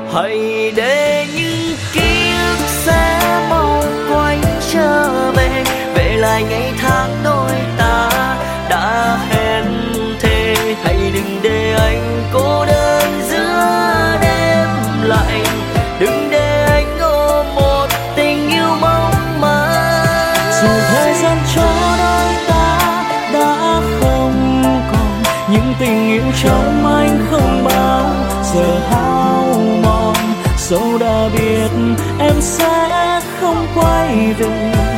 Hãy để những ký ức sẽ mau quay trở về, về lại ngày tháng đôi ta đã hẹn thề. Hãy đừng để anh cô đơn giữa đêm lạnh, đừng để anh ôm một tình yêu mong manh. Dù thời gian cho đôi ta đã không còn, những tình yêu trong anh không bao giờ hao mòn. Dẫu đã biết em sẽ không quay về,